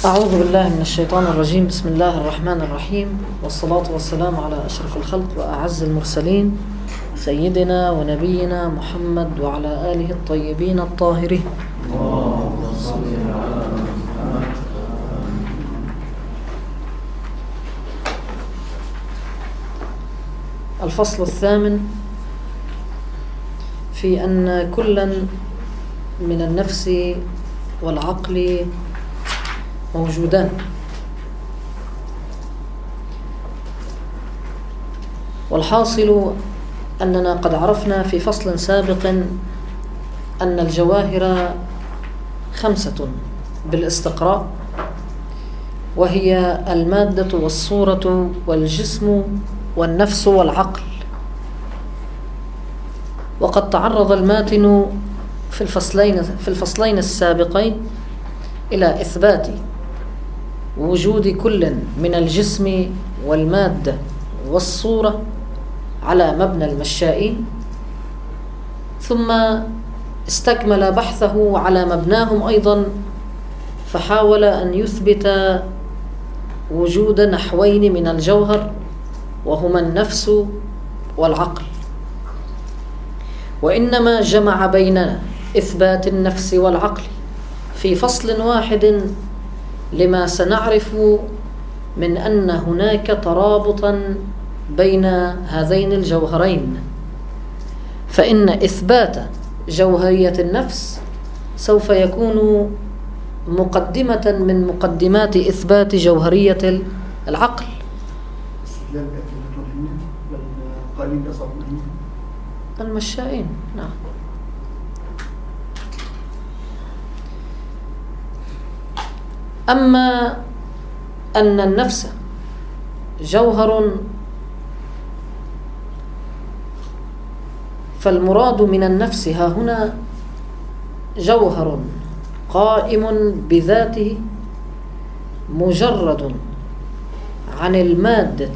أعوذ بالله من الشيطان الرجيم. بسم الله الرحمن الرحيم، والصلاة والسلام على أشرف الخلق وأعز المرسلين سيدنا ونبينا محمد وعلى آله الطيبين الطاهرين. الفصل الثامن في أن كلا من النفس والعقل موجودان، والحاصل أننا قد عرفنا في فصل سابق أن الجواهر 5 بالاستقراء، وهي المادة والصورة والجسم والنفس والعقل. وقد تعرض الماتن في الفصلين السابقين إلى إثبات وجود كل من الجسم والمادة والصورة على مبنى المشائين، ثم استكمل بحثه على مبناهم أيضا، فحاول أن يثبت وجود نحوين من الجوهر وهما النفس والعقل، وإنما جمع بين إثبات النفس والعقل في فصل واحد لما سنعرف من أن هناك ترابطا بين هذين الجوهرين. فإن إثبات جوهرية النفس سوف يكون مقدمة من مقدمات إثبات جوهرية العقل. المشائين، نعم. أما أن النفس جوهر، فالمراد من النفس ها هنا جوهر قائم بذاته مجرد عن المادة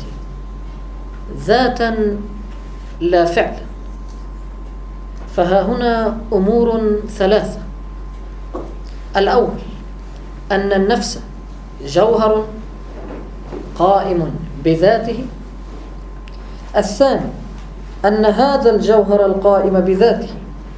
ذاتا لا فعلا. فها هنا أمور 3: الأول أن النفس جوهر قائم بذاته. الثاني أن هذا الجوهر القائم بذاته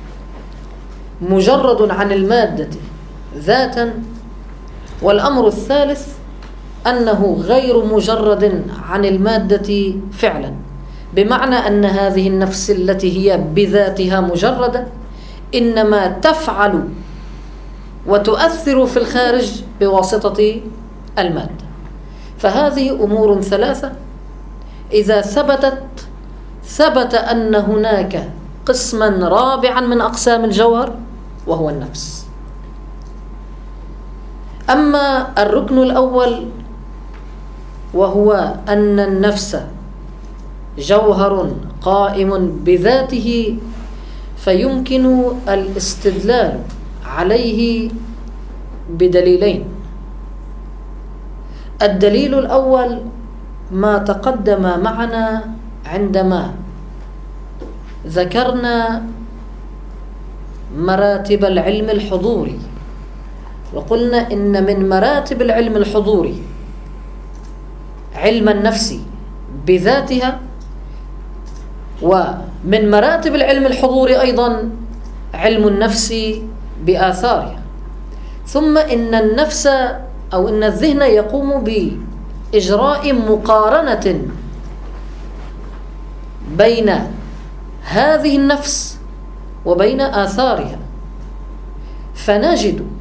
مجرد عن المادة ذاتا. والأمر الثالث أنه غير مجرد عن المادة فعلا، بمعنى أن هذه النفس التي هي بذاتها مجردة إنما تفعل وتؤثر في الخارج بواسطة المادة. فهذه أمور 3 إذا ثبت أن هناك قسما رابعا من أقسام الجوهر وهو النفس. أما الركن الأول وهو أن النفس جوهر قائم بذاته، فيمكن الاستدلال عليه بدليلين. الدليل الأول ما تقدم معنا عندما ذكرنا مراتب العلم الحضوري، وقلنا إن من مراتب العلم الحضوري علم النفس بذاتها، ومن مراتب العلم الحضوري أيضا علم النفس بآثارها. ثم إن النفس أو إن الذهن يقوم بإجراء مقارنة بين هذه النفس وبين آثارها، فنجد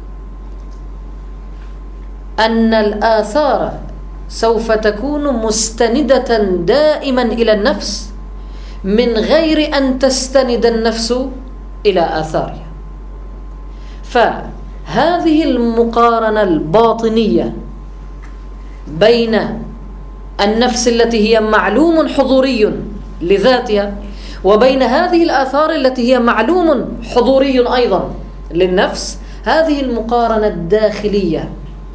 أن الآثار سوف تكون مستندة دائما إلى النفس من غير أن تستند النفس إلى آثارها. فهذه المقارنة الباطنية بين النفس التي هي معلوم حضوري لذاتها وبين هذه الآثار التي هي معلوم حضوري أيضا للنفس، هذه المقارنة الداخلية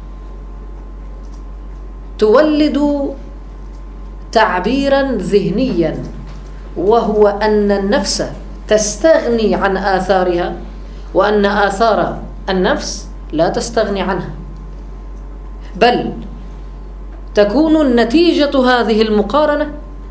تولد تعبيرا ذهنيا، وهو أن النفس تستغني عن آثارها، وأن آثار النفس لا تستغني عنها. بل تكون نتيجة هذه المقارنة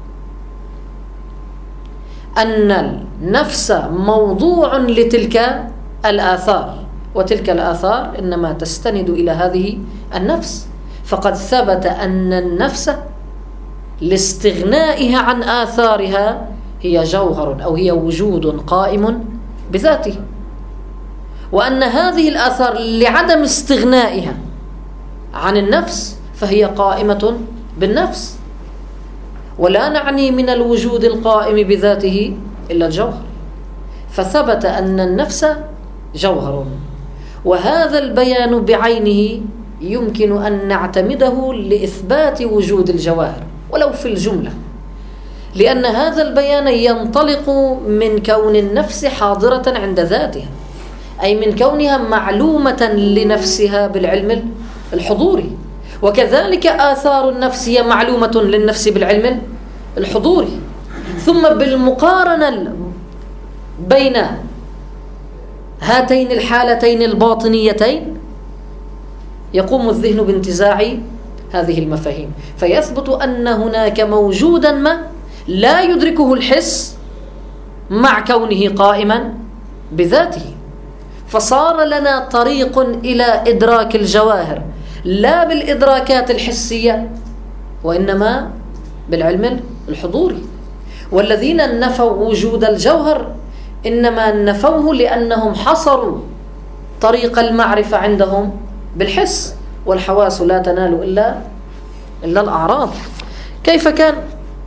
أن النفس موضوع لتلك الآثار، وتلك الآثار إنما تستند إلى هذه النفس. فقد ثبت أن النفس لاستغنائها عن آثارها هي جوهر أو هي وجود قائم بذاته، وأن هذه الآثار لعدم استغنائها عن النفس فهي قائمة بالنفس. ولا نعني من الوجود القائم بذاته إلا الجوهر، فثبت أن النفس جوهر. وهذا البيان بعينه يمكن أن نعتمده لإثبات وجود الجواهر ولو في الجملة، لأن هذا البيان ينطلق من كون النفس حاضرة عند ذاتها، أي من كونها معلومة لنفسها بالعلم الحضوري. وكذلك آثار النفس هي معلومة للنفس بالعلم الحضوري. ثم بالمقارنة بين هاتين الحالتين الباطنيتين يقوم الذهن بانتزاع هذه المفاهيم، فيثبت أن هناك موجودا ما لا يدركه الحس مع كونه قائما بذاته. فصار لنا طريق إلى إدراك الجواهر لا بالإدراكات الحسية وإنما بالعلم الحضوري. والذين نفوا وجود الجوهر إنما نفوه لأنهم حصروا طريق المعرفة عندهم بالحس، والحواس لا تنال إلا الأعراض. كيف كان؟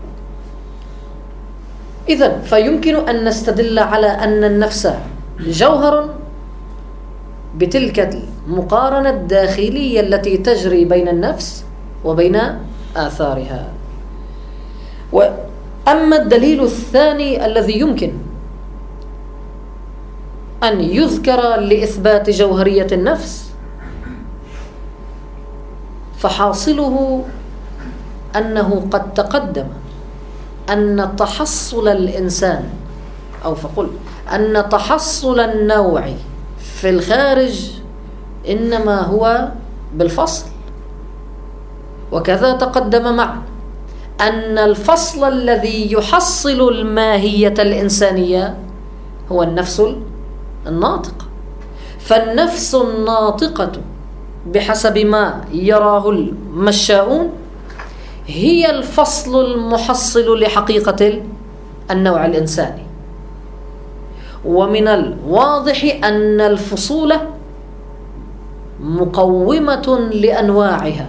إذن فيمكن أن نستدل على أن النفس جوهر بتلك المقارنة الداخلية التي تجري بين النفس وبين آثارها. وأما الدليل الثاني الذي يمكن أن يذكر لإثبات جوهرية النفس فحاصله أنه قد تقدم أن تحصل الإنسان أو فقل أن تحصل النوع في الخارج إنما هو بالفصل. وكذا تقدم معا أن الفصل الذي يحصل الماهية الإنسانية هو النفس الناطقة. فالنفس الناطقة بحسب ما يراه المشاؤون هي الفصل المحصل لحقيقة النوع الإنساني. ومن الواضح أن الفصول مقومة لأنواعها،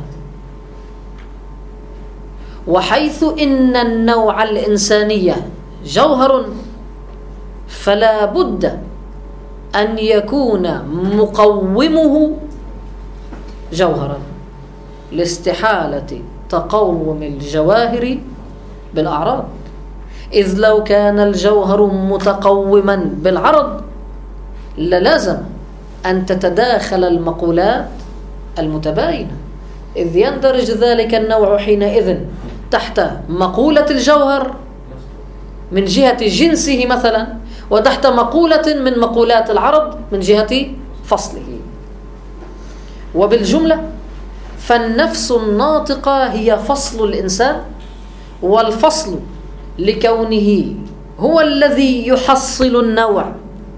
وحيث إن النوع الإنساني جوهر فلا بد أن يكون مقومه جوهرا لاستحالة تقوم الجواهر بالأعراض. إذ لو كان الجوهر متقوما بالعرض للازم أن تتداخل المقولات المتباينة، إذ يندرج ذلك النوع حينئذ تحت مقولة الجوهر من جهة جنسه مثلا، وتحت مقولة من مقولات العرض من جهة فصله. وبالجملة فالنفس الناطقة هي فصل الإنسان، والفصل لكونه هو الذي يحصل النوع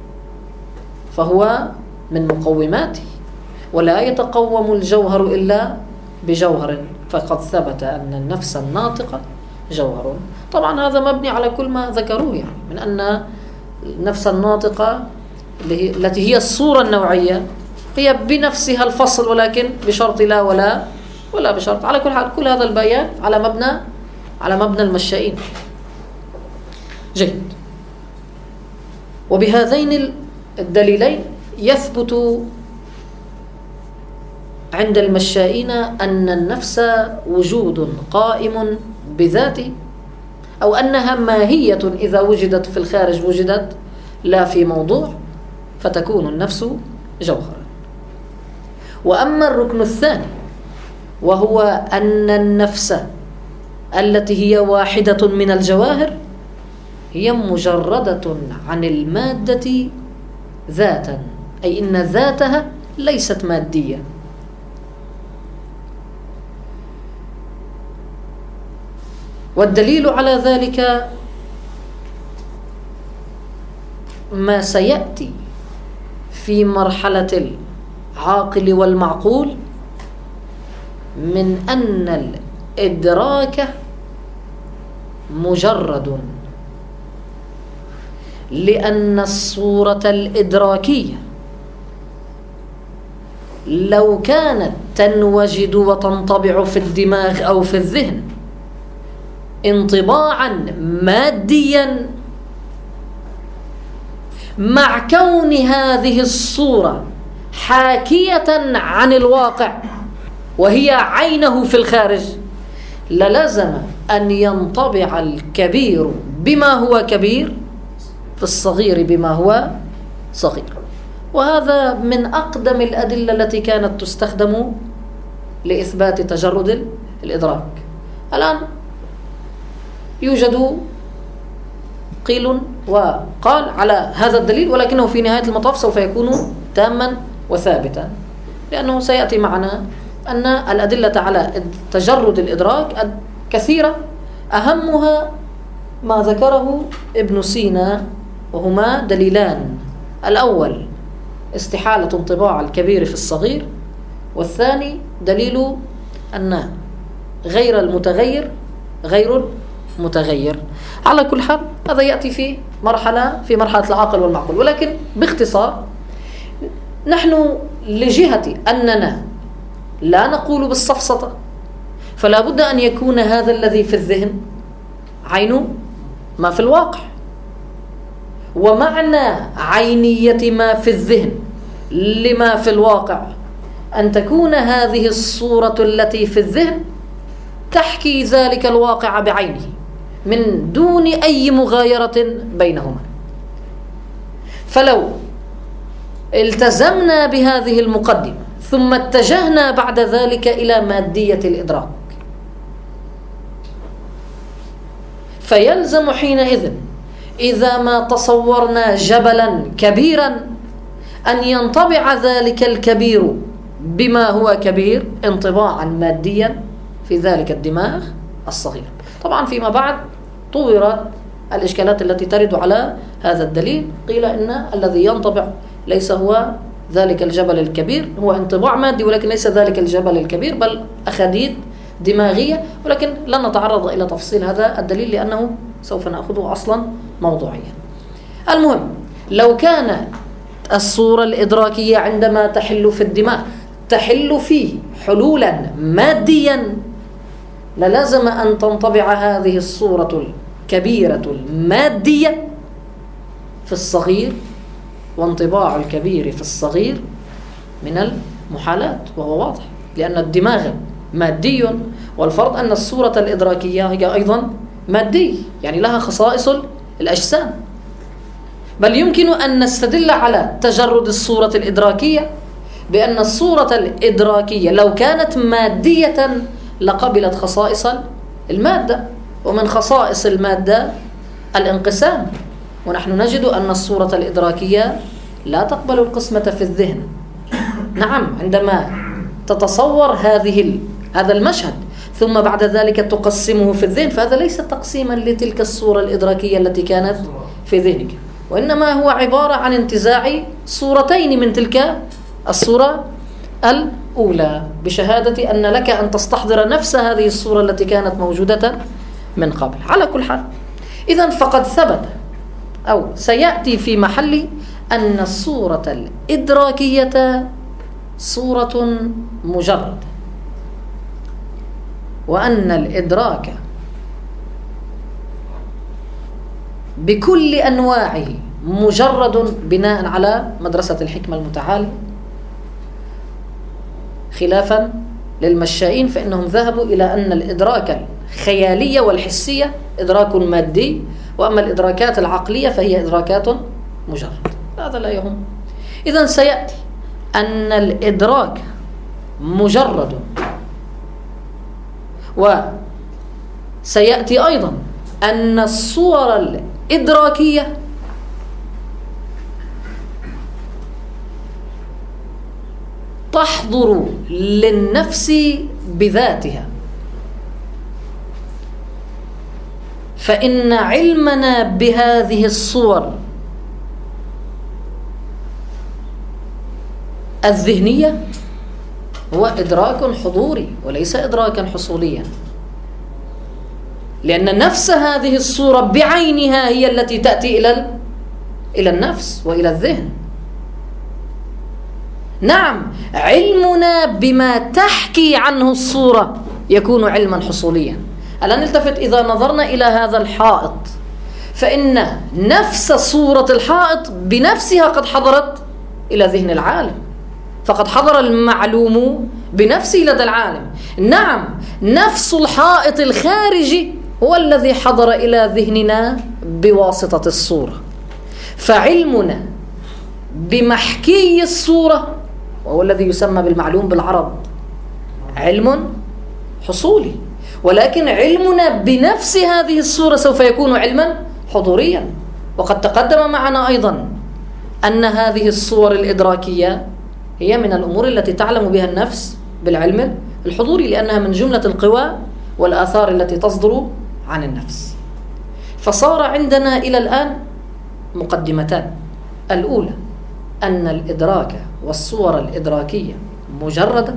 فهو من مقوماته، ولا يتقوم الجوهر إلا بجوهر. فقد ثبت أن النفس الناطقة جوهر. طبعا هذا مبني على كل ما ذكروه، يعني من أن النفس الناطقة التي هي الصورة النوعية هي بنفسها الفصل، ولكن بشرط لا ولا بشرط. على كل حال كل هذا البيان على مبنى المشائين. جيد. وبهذين الدليلين يثبت عند المشائين أن النفس وجود قائم بذاته، أو أنها ماهية إذا وجدت في الخارج وجدت لا في موضوع، فتكون النفس جوهرا. وأما الركن الثاني وهو أن النفس التي هي واحدة من الجواهر هي مجردة عن المادة ذاتا، أي إن ذاتها ليست مادية، والدليل على ذلك ما سيأتي في مرحلة العاقل والمعقول من أن الإدراك مجرد، لأن الصورة الإدراكية لو كانت تنوجد وتنطبع في الدماغ أو في الذهن انطباعا ماديا، مع كون هذه الصورة حاكية عن الواقع وهي عينه في الخارج، للزم أن ينطبع الكبير بما هو كبير في الصغير بما هو صغير. وهذا من أقدم الأدلة التي كانت تستخدم لإثبات تجرد الإدراك. الآن يوجد قيل وقال على هذا الدليل، ولكنه في نهاية المطاف سوف يكون تاما وثابتا، لأنه سيأتي معنا أن الأدلة على تجرد الإدراك كثيرة، أهمها ما ذكره ابن سينا، وهما دليلان: الأول استحالة انطباع الكبير في الصغير، والثاني دليل أن غير المتغير غير المتغير. على كل حال هذا يأتي في مرحلة العقل والمعقول، ولكن باختصار نحن لجهة أننا لا نقول بالسفسطة، فلا بد أن يكون هذا الذي في الذهن عين ما في الواقع، ومعنى عينية ما في الذهن لما في الواقع أن تكون هذه الصورة التي في الذهن تحكي ذلك الواقع بعينه من دون أي مغايرة بينهما. فلو التزمنا بهذه المقدمة ثم اتجهنا بعد ذلك إلى مادية الإدراك، فيلزم حينئذ إذا ما تصورنا جبلا كبيرا أن ينطبع ذلك الكبير بما هو كبير انطباعا ماديا في ذلك الدماغ الصغير. طبعا فيما بعد طورت الإشكالات التي ترد على هذا الدليل، قيل إن الذي ينطبع ليس هو ذلك الجبل الكبير، هو انطباع مادي ولكن ليس ذلك الجبل الكبير بل أخاديد دماغية، ولكن لن نتعرض إلى تفصيل هذا الدليل لأنه سوف نأخذه أصلا موضوعيا. المهم، لو كان الصورة الإدراكية عندما تحل في الدماغ تحل فيه حلولا ماديا، للازم أن تنطبع هذه الصورة الكبيرة المادية في الصغير، وانطباع الكبير في الصغير من المحالات، وهو واضح لأن الدماغ مادي، والفرض أن الصورة الإدراكية هي أيضا مادية، يعني لها خصائص الأجسام. بل يمكن أن نستدل على تجرد الصورة الإدراكية بأن الصورة الإدراكية لو كانت مادية لقبلت خصائص المادة، ومن خصائص المادة الانقسام، ونحن نجد أن الصورة الإدراكية لا تقبل القسمة في الذهن. نعم، عندما تتصور هذا المشهد ثم بعد ذلك تقسمه في الذهن، فهذا ليس تقسيما لتلك الصورة الإدراكية التي كانت في ذهنك، وإنما هو عبارة عن انتزاع صورتين من تلك الصورة الأولى، بشهادة أن لك أن تستحضر نفس هذه الصورة التي كانت موجودة من قبل. على كل حال، إذن فقد ثبت أو سيأتي في محل أن الصورة الإدراكية صورة مجرد، وأن الإدراك بكل أنواعه مجرد بناء على مدرسة الحكمة المتعالية، خلافا للمشائين فإنهم ذهبوا إلى أن الإدراك الخيالية والحسية إدراك مادي، وأما الإدراكات العقلية فهي إدراكات مجرد. هذا لا يهم. إذن سيأتي أن الإدراك مجرد، وسيأتي أيضا أن الصور الإدراكية تحضر للنفس بذاتها، فإن علمنا بهذه الصور الذهنية هو إدراك حضوري وليس إدراكا حصوليا، لأن نفس هذه الصورة بعينها هي التي تأتي إلى النفس وإلى الذهن. نعم، علمنا بما تحكي عنه الصورة يكون علما حصوليا. الآن نلتفت، إذا نظرنا إلى هذا الحائط فإن نفس صورة الحائط بنفسها قد حضرت إلى ذهن العالم، فقد حضر المعلوم بنفسه لدى العالم. نعم، نفس الحائط الخارجي هو الذي حضر إلى ذهننا بواسطة الصورة. فعلمنا بمحكي الصورة وهو الذي يسمى بالمعلوم بالعرب علم حصولي، ولكن علمنا بنفس هذه الصورة سوف يكون علما حضوريا. وقد تقدم معنا أيضا أن هذه الصور الإدراكية هي من الأمور التي تعلم بها النفس بالعلم الحضوري، لأنها من جملة القوى والآثار التي تصدر عن النفس. فصار عندنا إلى الآن مقدمتان: الأولى أن الإدراك والصور الإدراكية مجردة،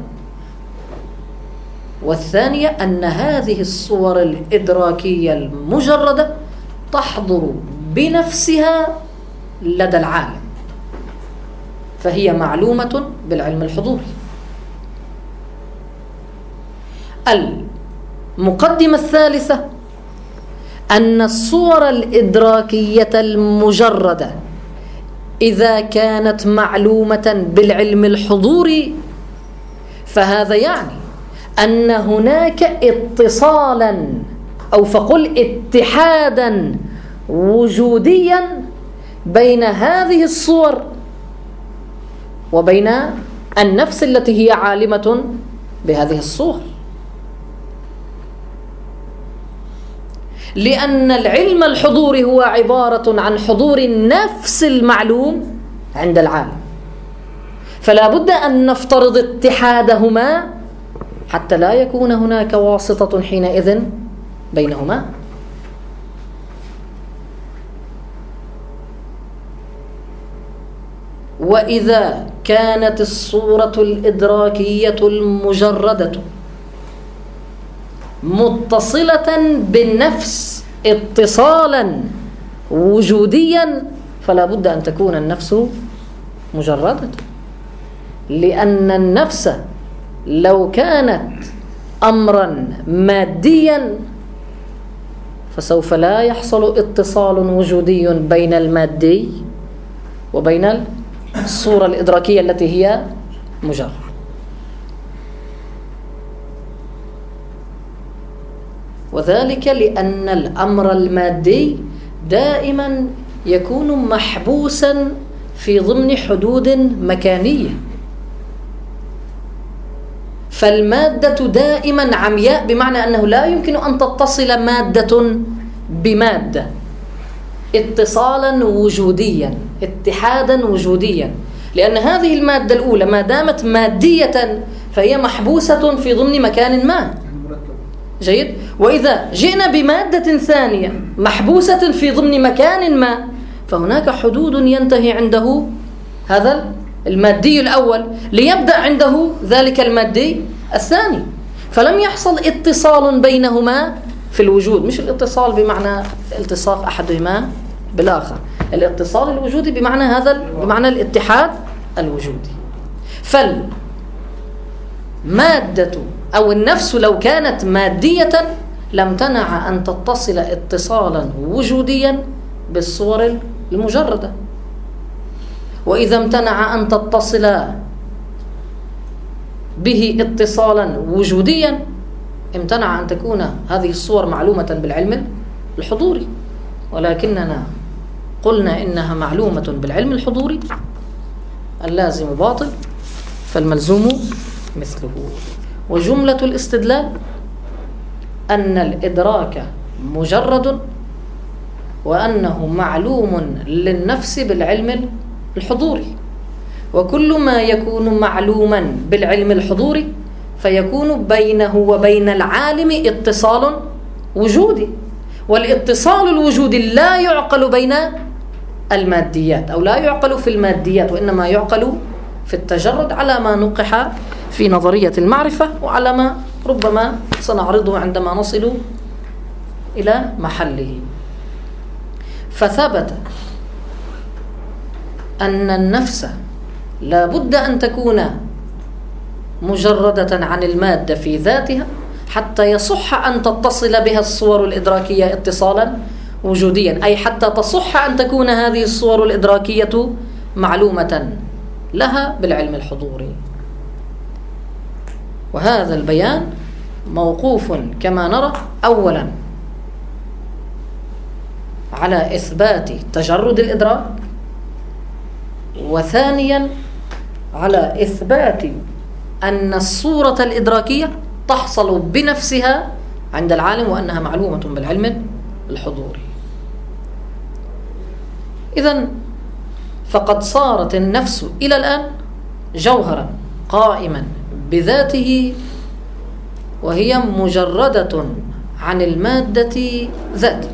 والثانية أن هذه الصور الإدراكية المجردة تحضر بنفسها لدى العالم، فهي معلومة بالعلم الحضوري. المقدمة الثالثة أن الصور الإدراكية المجردة إذا كانت معلومة بالعلم الحضوري فهذا يعني أن هناك اتصالا أو فقل اتحادا وجوديا بين هذه الصور وبين النفس التي هي عالمة بهذه الصور، لأن العلم الحضوري هو عبارة عن حضور النفس المعلوم عند العالم، فلا بد أن نفترض اتحادهما حتى لا يكون هناك واسطة حينئذ بينهما. وإذا كانت الصورة الإدراكية المجردة متصلة بالنفس اتصالا وجوديا فلا بد أن تكون النفس مجردة، لأن النفس لو كانت أمرا ماديا فسوف لا يحصل اتصال وجودي بين المادي وبين الصورة الإدراكية التي هي مجرد. وذلك لأن الأمر المادي دائما يكون محبوسا في ضمن حدود مكانية، فالمادة دائما عمياء، بمعنى أنه لا يمكن أن تتصل مادة بمادة اتصالا وجوديا اتحادا وجوديا، لأن هذه المادة الأولى ما دامت مادية فهي محبوسة في ضمن مكان ما. جيد. وإذا جئنا بمادة ثانية محبوسة في ضمن مكان ما فهناك حدود ينتهي عنده هذا المادي الأول ليبدأ عنده ذلك المادي الثاني، فلم يحصل اتصال بينهما في الوجود، مش الاتصال بمعنى التصاق أحدهما بالآخر، الاتصال الوجودي بمعنى هذا، بمعنى الاتحاد الوجودي. فالمادة أو النفس لو كانت مادية لم تنع أن تتصل اتصالا وجوديا بالصور المجردة، وإذا امتنع أن تتصل به اتصالا وجوديا امتنع أن تكون هذه الصور معلومة بالعلم الحضوري. ولكننا قلنا إنها معلومة بالعلم الحضوري، اللازم باطل فالملزوم مثله. وجملة الاستدلال أن الإدراك مجرد وأنه معلوم للنفس بالعلم الحضوري، وكل ما يكون معلوما بالعلم الحضوري فيكون بينه وبين العالم اتصال وجودي، والاتصال الوجودي لا يعقل بين الماديات أو لا يعقل في الماديات، وإنما يعقل في التجرد على ما نقح في نظرية المعرفة، وعلى ما ربما سنعرضه عندما نصل إلى محله. فثبت أن النفس لا بد أن تكون مجردة عن المادة في ذاتها حتى يصح أن تتصل بها الصور الإدراكية اتصالا وجوديا، أي حتى تصح أن تكون هذه الصور الإدراكية معلومة لها بالعلم الحضوري. وهذا البيان موقوف كما نرى أولا على إثبات تجرد الإدراك، وثانيا على إثبات أن الصورة الإدراكية تحصل بنفسها عند العالم وأنها معلومة بالعلم الحضوري. إذن فقد صارت النفس إلى الآن جوهرا قائما بذاته، وهي مجردة عن المادة ذاتها.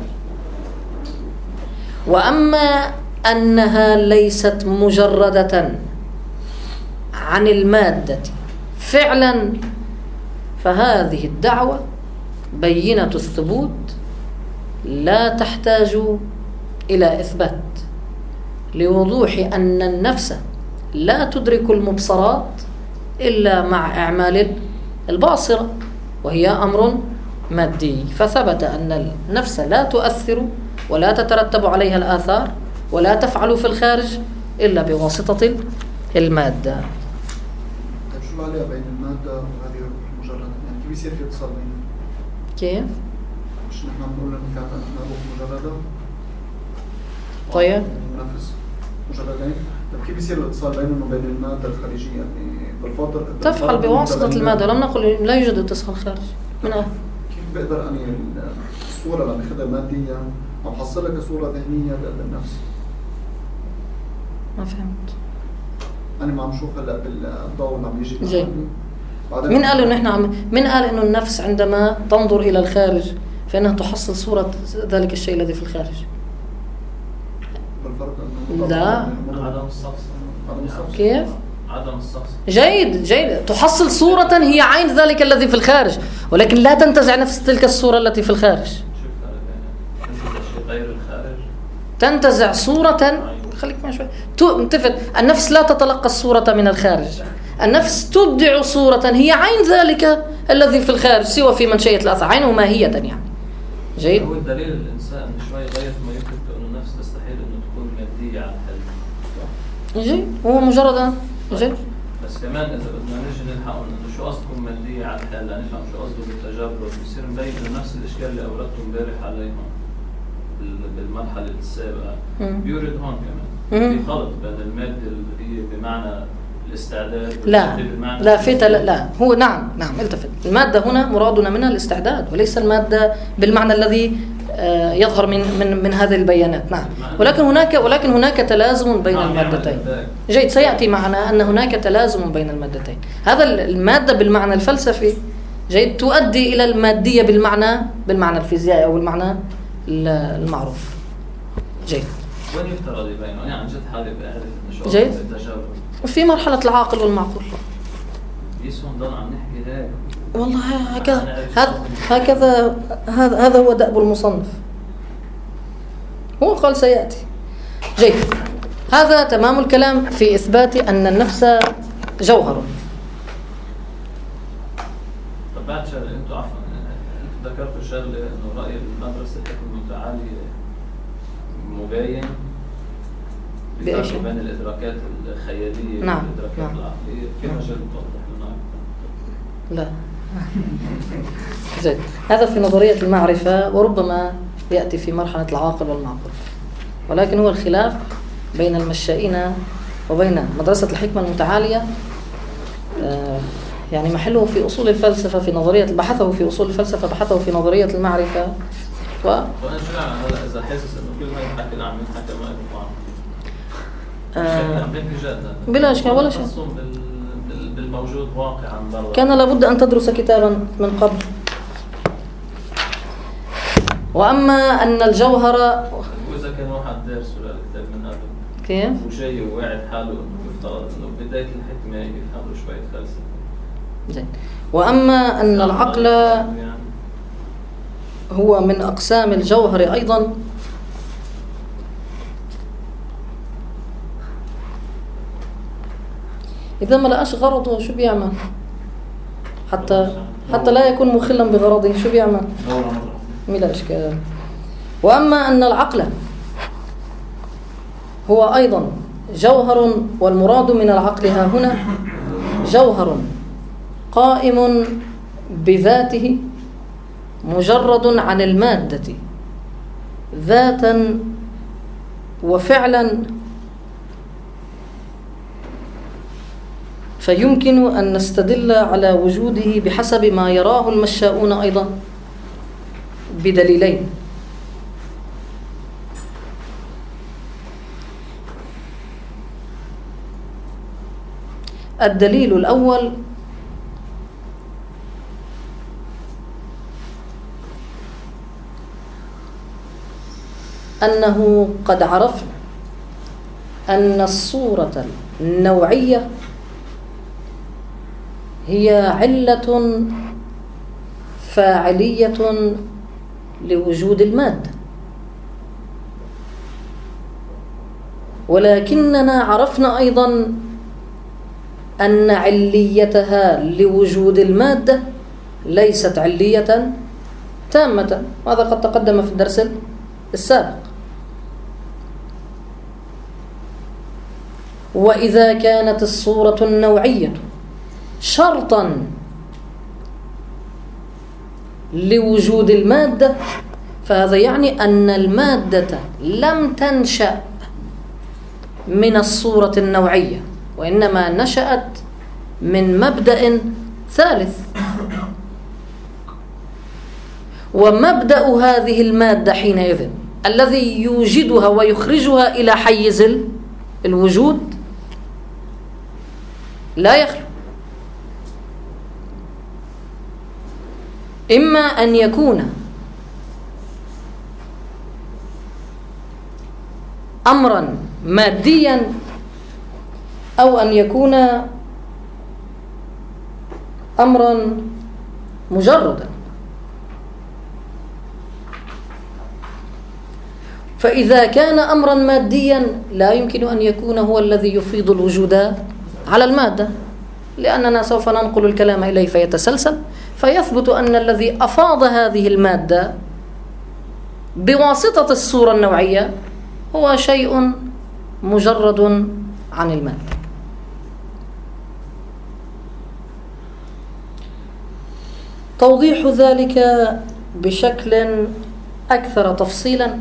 وأما أنها ليست مجردة عن المادة فعلا، فهذه الدعوة بينة الثبوت لا تحتاج إلى إثبات، لوضوح أن النفس لا تدرك المبصرات إلا مع إعمال الباصرة، وهي أمر مادي. فثبت أن النفس لا تؤثر ولا تترتب عليها الآثار ولا تفعل في الخارج إلا بواسطة المادة. طيب شو العلاقة بين المادة وهذه الروح المجردة؟ يعني كيف يصير في اتصال بينهم؟ كيف؟ مش نحن بنقول إنه في عندنا روح مجردة؟ طيب نفس مجردين، طيب كيف يصير الاتصال بينهم وبين المادة الخارجية؟ يعني بالفضل تفعل بواسطة المادة، لم نقل لا يوجد اتصال خارجي من أول. كيف بقدر أني الصورة اللي أخذها مادية عم بحصل لك صورة ذهنية للنفس؟ ما فهمت. أنا ما عم شوف هلا بالضوء اللي عم يجي جاي. من قال إنه إحنا من قال إنه النفس عندما تنظر إلى الخارج فإنها تحصل صورة ذلك الشيء الذي في الخارج؟ بالفرق لا. عدم الصفص. كيف؟ عدم الصفص. جيد. تحصل صورة هي عين ذلك الذي في الخارج، ولكن لا تنتزع نفس تلك الصورة التي في الخارج. شو الفرق بين غير الخارج؟ تنتزع صورة، خليك معي شوي، انتفت. النفس لا تتلقى الصورة من الخارج، النفس تبدع صورة هي عين ذلك الذي في الخارج، سوى في منشية الأثر، عينه ماهية يعني. جيد. هو الدليل الإنسان شوي غاية ما يثبت أنه النفس تستحيل أنه تكون مادية على الحل. جيد. هو مجرد جيد. بس كمان إذا بدنا نجي نلحق أنه شو قصدكم مادية على الحل، نفهم شو قصده بالتجرد، بصير مبين إنه نفس الإشكال اللي أوردته امبارح عليهم بالمرحلة السابقة بيورد هون كمان. في خلط بين المادة اللي هي بمعنى الاستعداد لا هو نعم التفت. المادة هنا مرادنا منها الاستعداد، وليس المادة بالمعنى الذي يظهر من هذه البيانات. نعم، ولكن هناك تلازم بين المادتين. جيد. سيأتي معنا أن هناك تلازم بين المادتين. هذا المادة بالمعنى الفلسفي جيد تؤدي إلى المادية بالمعنى الفيزيائي أو المعنى المعروف. جيد. وين يفترض بينه؟ يعني عن جد حالي بأعرف إنه شو جيد. التجرد في مرحلة العاقل والمعقول. يسون ضل عم نحكي هيك. والله هكذا هذا هو دأب المصنف. هو قال سيأتي. جيد. هذا تمام الكلام في إثبات أن النفس جوهر. طب بعد شغله انتوا عفوا انتوا ذكرتوا شغله انه رأي المدرسة الحكم المتعالي مباين بفرق بين الإدراكات الخيالية والإدراكات العقلية. في مجال توضح لنا؟ لا. جيد. هذا في نظرية المعرفة، وربما يأتي في مرحلة العاقل والمعقول، ولكن هو الخلاف بين المشائين وبين مدرسة الحكمة المتعالية. يعني محله في أصول الفلسفة، في نظرية بحثه في أصول الفلسفة، بحثه في نظرية المعرفة. وأنا شو هلا إذا حاسس إنه كل ما يحكي نعم يحكي ما يطلع. بلا إشكال ولا شيء. بالموجود واقعا برا. كان لابد أن تدرس كتابا من قبل. وأما أن الجوهر، وإذا كان واحد دارس ولا الكتاب من قبل كيف؟ وجاي وواعد حاله إنه يفترض إنه بداية الحكمة يفهم له شوية فلسفة. زين. وأما أن العقل هو من أقسام الجوهر أيضا، إذا ما لقاش غرضه شو بيعمل؟ حتى لا يكون مخلا بغرضه شو بيعمل؟ بلا إشكال. وأما أن العقل هو أيضا جوهر، والمراد من العقل ها هنا جوهر قائم بذاته مجرد عن المادة ذاتا وفعلا، فيمكن أن نستدل على وجوده بحسب ما يراه المشاؤون أيضا بدليلين. الدليل الأول أنه قد عرفنا أن الصورة النوعية هي علة فاعلية لوجود المادة، ولكننا عرفنا أيضا أن عليتها لوجود المادة ليست علية تامة، وهذا قد تقدم في الدرس السابق. وإذا كانت الصورة النوعية شرطا لوجود المادة، فهذا يعني أن المادة لم تنشأ من الصورة النوعية، وإنما نشأت من مبدأ ثالث. ومبدأ هذه المادة حينئذ الذي يوجدها ويخرجها إلى حيز الوجود لا يخلو، إما أن يكون أمرا ماديا أو أن يكون أمرا مجردا. فإذا كان أمرا ماديا لا يمكن أن يكون هو الذي يفيض الوجود على المادة، لأننا سوف ننقل الكلام إليه فيتسلسل، فيثبت أن الذي أفاض هذه المادة بواسطة الصورة النوعية هو شيء مجرد عن المادة. توضيح ذلك بشكل أكثر تفصيلا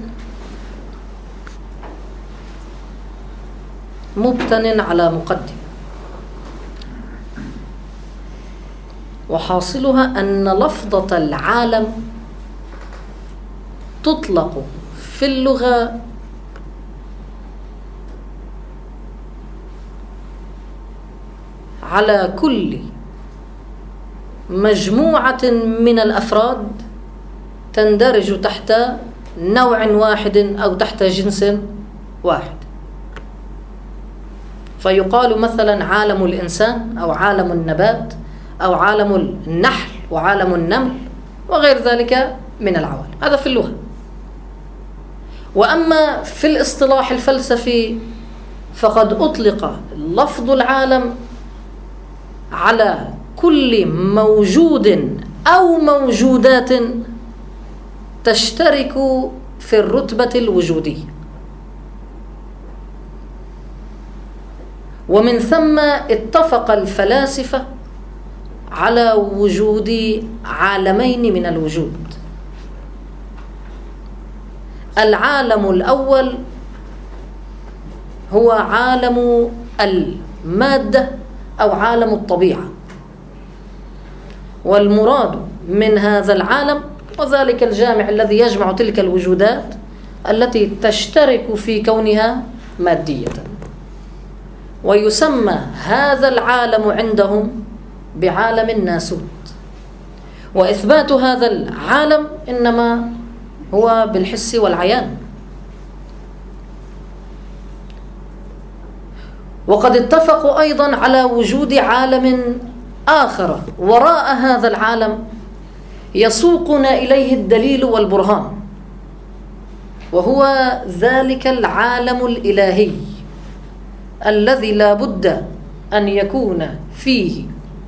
مبتن على مقدمة، وحاصلها أن لفظة العالم تطلق في اللغة على كل مجموعة من الأفراد تندرج تحت نوع واحد أو تحت جنس واحد. فيقال مثلا عالم الإنسان أو عالم النبات أو عالم النحل وعالم النمل وغير ذلك من العوالم، هذا في اللغة. وأما في الاصطلاح الفلسفي فقد أطلق لفظ العالم على كل موجود أو موجودات تشترك في الرتبة الوجودية، ومن ثم اتفق الفلاسفة على وجود عالمين من الوجود. العالم الأول هو عالم المادة أو عالم الطبيعة، والمراد من هذا العالم وذلك الجامع الذي يجمع تلك الوجودات التي تشترك في كونها مادية، ويسمى هذا العالم عندهم بعالم الناسوت. وإثبات هذا العالم إنما هو بالحس والعيان. وقد اتفقوا أيضا على وجود عالم آخر وراء هذا العالم يسوقنا إليه الدليل والبرهان، وهو ذلك العالم الإلهي الذي لا بد أن يكون فيه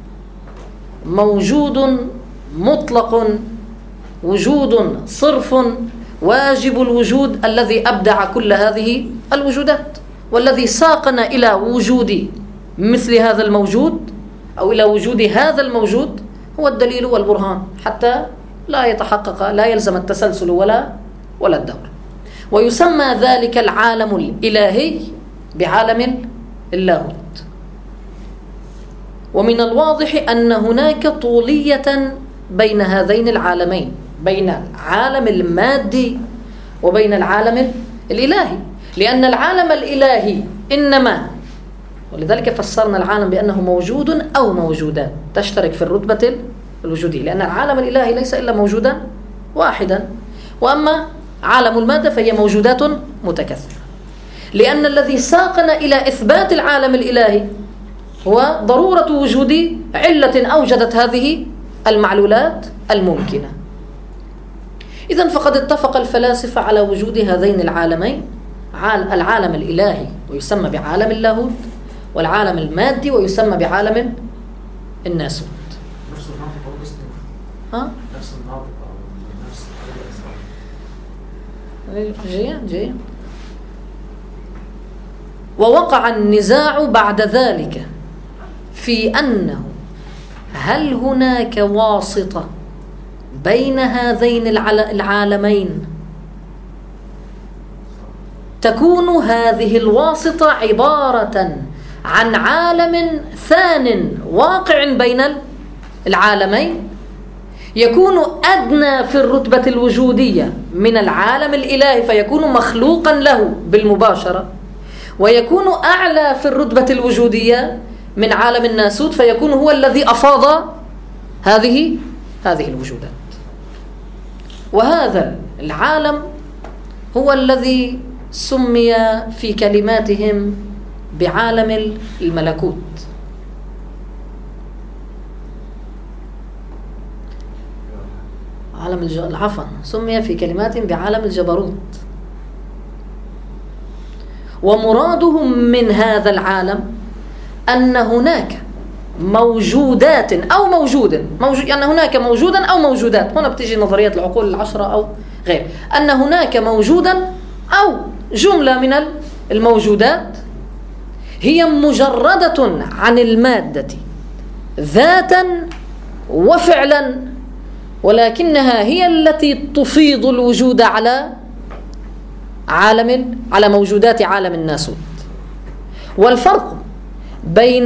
موجود مطلق، وجود صرف واجب الوجود الذي أبدع كل هذه الوجودات، والذي ساقنا إلى وجود مثل هذا الموجود أو إلى وجود هذا الموجود هو الدليل والبرهان، حتى لا يتحقق، لا يلزم التسلسل ولا الدور. ويسمى ذلك العالم الإلهي بعالم اللاهوت. ومن الواضح أن هناك طولية بين هذين العالمين، بين العالم المادي وبين العالم الإلهي، لأن العالم الإلهي إنما، ولذلك فسرنا العالم بأنه موجود أو موجودات تشترك في الرتبة الوجودية، لأن العالم الإلهي ليس إلا موجودا واحدا، وأما عالم المادة فهي موجودات متكثرة. لأن الذي ساقنا إلى إثبات العالم الإلهي هو ضرورة وجود علة أوجدت هذه المعلولات الممكنة. إذن فقد اتفق الفلاسفة على وجود هذين العالمين، العالم الإلهي ويسمى بعالم اللاهوت، والعالم المادي ويسمى بعالم الناسوت. نفس المنطق أو ها؟ نفس المنطق أو نفس جيد. ووقع النزاع بعد ذلك في أنه هل هناك واسطة بين هذين العالمين تكون هذه الواسطة عبارة عن عالم ثان واقع بين العالمين، يكون أدنى في الرتبة الوجودية من العالم الإلهي فيكون مخلوقا له بالمباشرة، ويكون أعلى في الرتبة الوجودية من عالم الناسوت فيكون هو الذي أفاض هذه الوجودات. وهذا العالم هو الذي سمي في كلماتهم بعالم الملكوت. عفوا، سمي في كلماتهم بعالم الجبروت. ومرادهم من هذا العالم أن هناك موجودات أو يعني هناك موجودا أو موجودات، هنا بتيجي نظرية العقول العشرة أو غير، أن هناك موجودا أو جملة من الموجودات هي مجردة عن المادة ذاتا وفعلا، ولكنها هي التي تفيض الوجود على موجودات عالم الناسوت. والفرق بين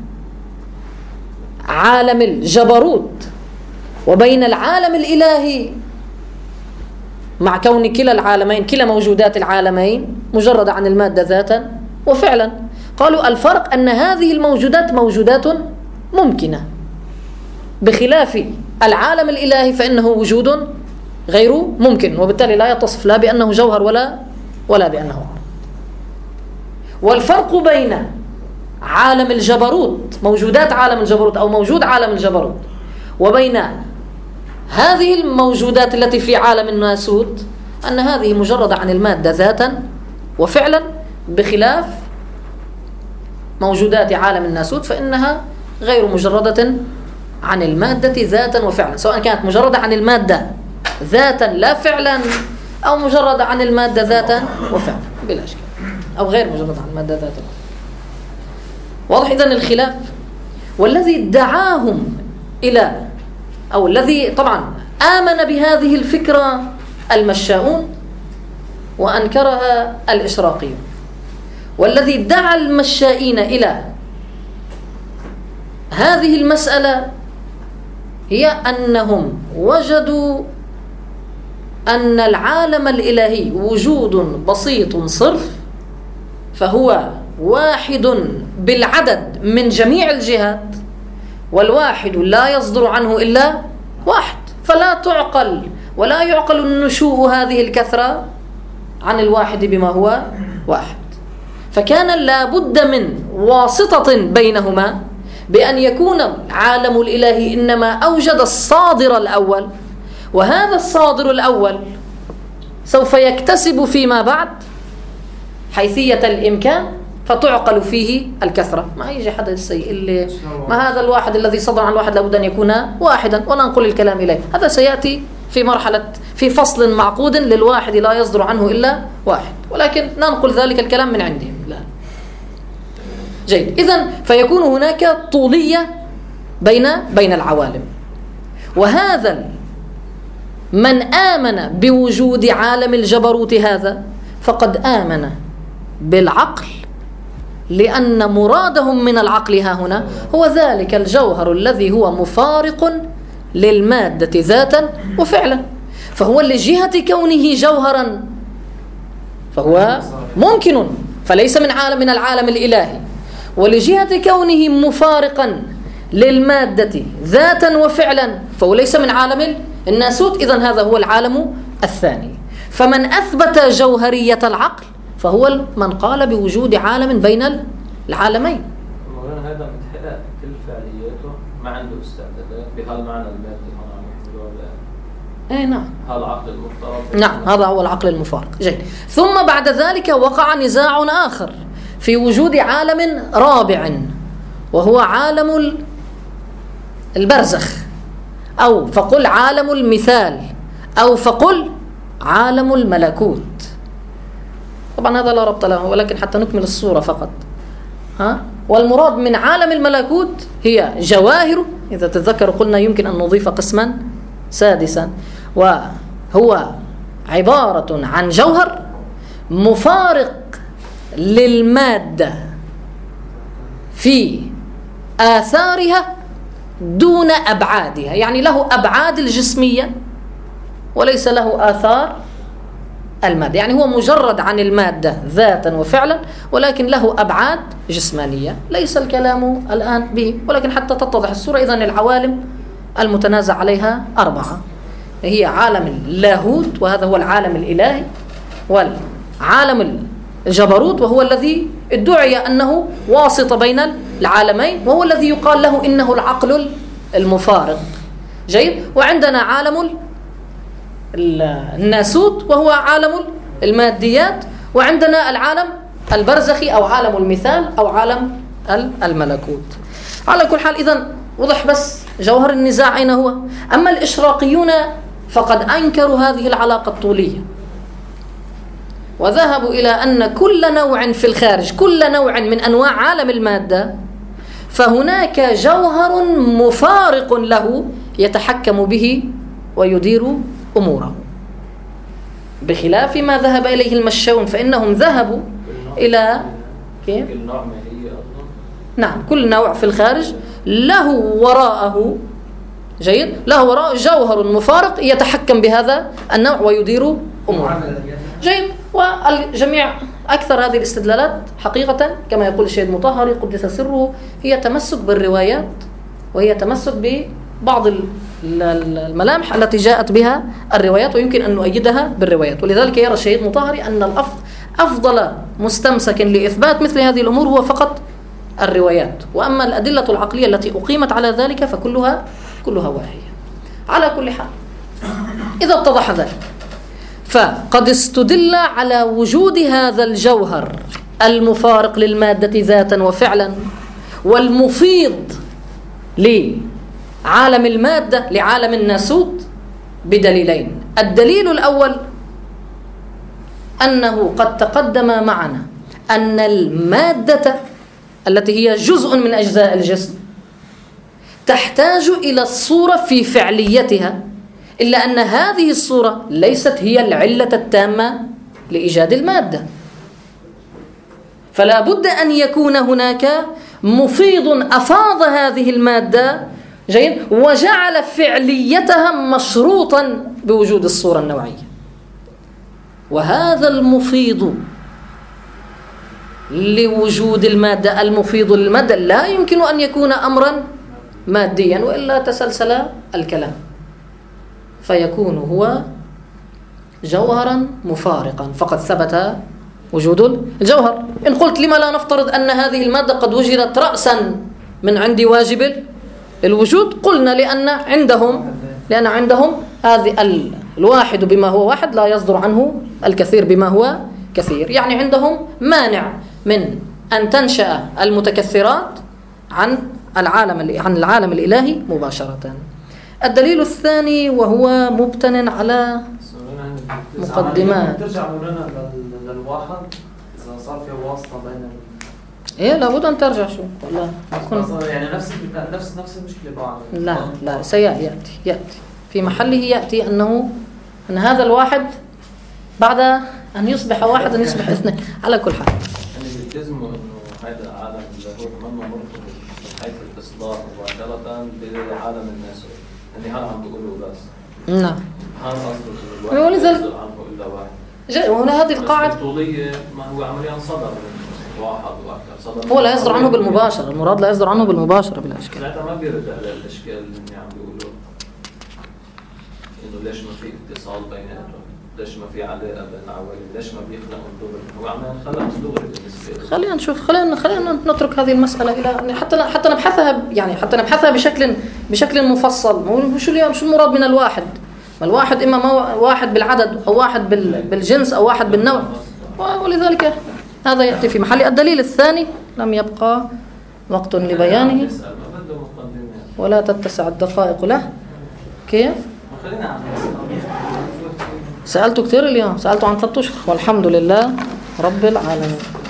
عالم الجبروت وبين العالم الإلهي، مع كون كلا العالمين، كلا موجودات العالمين مجردة عن المادة ذاتا وفعلا، قالوا الفرق أن هذه الموجودات موجودات ممكنة، بخلاف العالم الإلهي فإنه وجود غير ممكن، وبالتالي لا يتصف لا بأنه جوهر ولا بأنه عرض. والفرق بين عالم الجبروت، موجودات عالم الجبروت أو موجود عالم الجبروت، وبين هذه الموجودات التي في عالم الناسوت أن هذه مجردة عن المادة ذاتا وفعلا، بخلاف موجودات عالم الناسوت فإنها غير مجردة عن المادة ذاتا وفعلا، سواء كانت مجردة عن المادة ذاتا لا فعلا أو مجردة عن المادة ذاتا وفعلا بلا إشكال، أو غير مجردة عن المادة ذاتا وفعلا. واضح إذن الخلاف. والذي ادعاهم إلى، أو الذي طبعا آمن بهذه الفكرة المشاؤون وأنكرها الإشراقيون، والذي ادعى المشائين إلى هذه المسألة هي أنهم وجدوا أن العالم الإلهي وجود بسيط صرف، فهو واحد بالعدد من جميع الجهات، والواحد لا يصدر عنه إلا واحد، فلا تعقل ولا يعقل نشوء هذه الكثرة عن الواحد بما هو واحد. فكان لابد من واسطة بينهما، بأن يكون العالم الإلهي إنما أوجد الصادر الأول، وهذا الصادر الأول سوف يكتسب فيما بعد حيثية الإمكان، فتعقل فيه الكثرة. ما يجي حدا يقول لي ما هذا الواحد الذي صدر عن الواحد لابد أن يكون واحدا ولا ننقل الكلام إليه. هذا سيأتي في فصل معقود للواحد لا يصدر عنه إلا واحد، ولكن ننقل ذلك الكلام من عندهم. لا. جيد. إذن فيكون هناك طولية بين العوالم. وهذا من آمن بوجود عالم الجبروت هذا فقد آمن بالعقل، لأن مرادهم من العقل ها هنا هو ذلك الجوهر الذي هو مفارق للمادة ذاتا وفعلا. فهو لجهة كونه جوهرا فهو ممكن، فليس من العالم الإلهي، ولجهة كونه مفارقا للمادة ذاتا وفعلا فهو ليس من عالم الناسوت. إذن هذا هو العالم الثاني. فمن أثبت جوهرية العقل فهو من قال بوجود عالم بين العالمين. مولانا هذا متحقق كل فعالياته، ما عنده استعدادات بهالمعنى المادي هون عم يحملوه ولا؟ اي نعم، هالعقل المفترض. نعم، هذا هو العقل المفارق. جيد. ثم بعد ذلك وقع نزاع آخر في وجود عالم رابع، وهو عالم البرزخ، أو فقل عالم المثال، أو فقل عالم الملكوت. طبعا هذا لا ربط له، ولكن حتى نكمل الصورة فقط. والمراد من عالم الملكوت هي جواهر. إذا تتذكروا قلنا يمكن أن نضيف قسما سادسا، وهو عبارة عن جوهر مفارق للمادة في آثارها دون أبعادها، يعني له أبعاد الجسمية وليس له آثار المادة. يعني هو مجرد عن المادة ذاتا وفعلا، ولكن له أبعاد جسمانية. ليس الكلام الآن به، ولكن حتى تتضح الصورة. إذن العوالم المتنازع عليها 4، هي عالم اللاهوت وهذا هو العالم الإلهي، والعالم الجبروت وهو الذي ادعي أنه واسط بين العالمين، وهو الذي يقال له إنه العقل المفارق. جيد. وعندنا عالم الناسوت وهو عالم الماديات، وعندنا العالم البرزخي أو عالم المثال أو عالم الملكوت. على كل حال إذن وضح بس جوهر النزاع أين هو. أما الإشراقيون فقد أنكروا هذه العلاقة الطولية، وذهبوا إلى أن كل نوع في الخارج، كل نوع من أنواع عالم المادة فهناك جوهر مفارق له يتحكم به ويدير أموره، بخلاف ما ذهب إليه المشاون، فإنهم ذهبوا إلى كيف؟ كل نوع ما هي أظن. نعم، كل نوع في الخارج له وراءه جيد، له وراءه جوهر مفارق يتحكم بهذا النوع ويدير أموره. جيد. والجميع أكثر هذه الاستدلالات حقيقة كما يقول الشيخ المطهري قدس سره هي تمسك بالروايات، وهي تمسك ببعض الملامح التي جاءت بها الروايات، ويمكن أن نؤيدها بالروايات. ولذلك يرى الشيخ المطهري أن أفضل مستمسك لإثبات مثل هذه الأمور هو فقط الروايات، وأما الأدلة العقلية التي أقيمت على ذلك فكلها واهية. على كل حال إذا اتضح ذلك، فقد استدل على وجود هذا الجوهر المفارق للمادة ذاتا وفعلا والمفيض لعالم المادة لعالم الناسوت بدليلين. الدليل الأول أنه قد تقدم معنا أن المادة التي هي جزء من أجزاء الجسم تحتاج إلى الصورة في فعليتها، إلا أن هذه الصورة ليست هي العلة التامة لإيجاد المادة، فلا بد أن يكون هناك مفيض أفاض هذه المادة جيد وجعل فعليتها مشروطا بوجود الصورة النوعية. وهذا المفيض لوجود المادة، المفيض للمادة، لا يمكن أن يكون أمرا ماديا، وإلا تسلسل الكلام. فيكون هو جوهرا مفارقا، فقد ثبت وجود الجوهر. إن قلت لما لا نفترض أن هذه المادة قد وجدت رأسا من عند واجب الوجود، قلنا لأن عندهم هذه الواحد بما هو واحد لا يصدر عنه الكثير بما هو كثير، يعني عندهم مانع من أن تنشأ المتكثرات عن العالم الإلهي مباشرة. الدليل الثاني وهو مبتن على مقدمات. ترجع مولانا للواحد إذا صار في واسطة بين إيه لابد أن ترجع شو لا يعني نفس المشكلة بعض. لا سيأتي في محله يأتي أن هذا الواحد بعد أن يصبح واحد أن يصبح اثنين على كل حال. يعني بيلتزموا إنه هذا العالم اللي هو منه مرتبط من حيث الإصدار مباشرة بعالم الناس، يعني هذا عم بيقولوا بس. نعم. هذا أصله الواحد لا يصدر عنه إلا واحد. وهنا هذه القاعدة. الطولية ما هو عمليا صدر من واحد وأكثر. هو لا يصدر عنه بالمباشرة، المراد لا يصدر عنه بالمباشرة بلا إشكال. ساعتها ما بيرد على الإشكال اللي عم بيقولوا إنه ليش ما في اتصال بيناتهم، ليش ما في علاقة بين عوالم، ليش ما بيخلقوا دغري، هو عمليا خلق دغري بالنسبة له. خلينا نشوف، خلينا نترك هذه المسألة إلى حتى نبحثها بشكل مفصل. شو المراد من الواحد؟ الواحد إما واحد بالعدد أو واحد بالجنس أو واحد بالنوع، ولذلك هذا يأتي في محل. الدليل الثاني لم يبقى وقت لبيانه ولا تتسع الدقائق له. كيف؟ سألته كثير اليوم، سألته عن 3 أشهر والحمد لله رب العالمين.